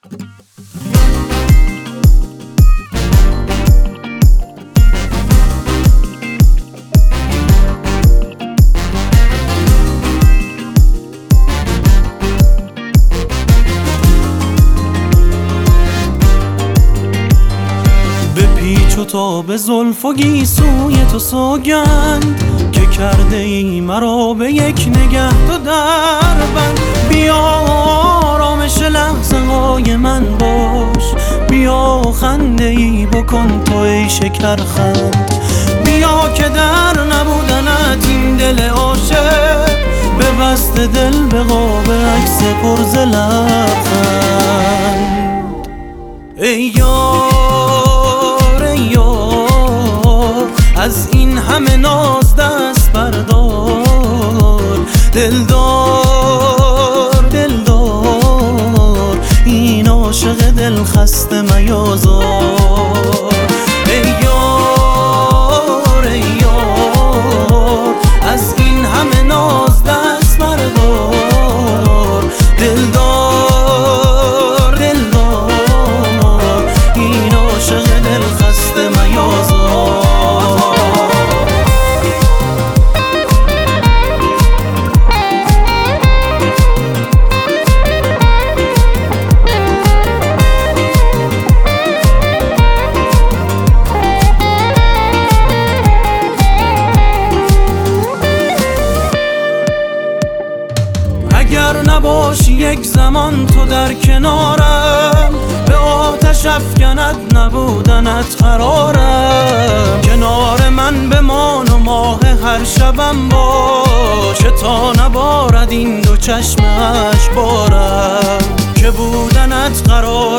پیچ و تاب زلف و گیسوی تو سوگند که کرده ای مرا به یک نگه تو دربند. بیا آرامش لحظه های من باش، بیا خنده ای بکن تو ای شکرخند. بیا که در نبودنت این دل عاشق ببسته دل به قاب عکس پر ز لبخند. ای از این همه ناز دست بردار، دلدار دلدار این عاشق دل خسته میازار. ای یار از این همه ناز دست بردار، دلدار دلدار این عاشق دل خسته میازار. اگر نباشی یک زمان تو در کنارم، به آتش افکند نبودنت قرارم. کنار من بمان و ماه هر شبم باش، تا نبارد این دو چشم اشکبارم. که بودنت قرار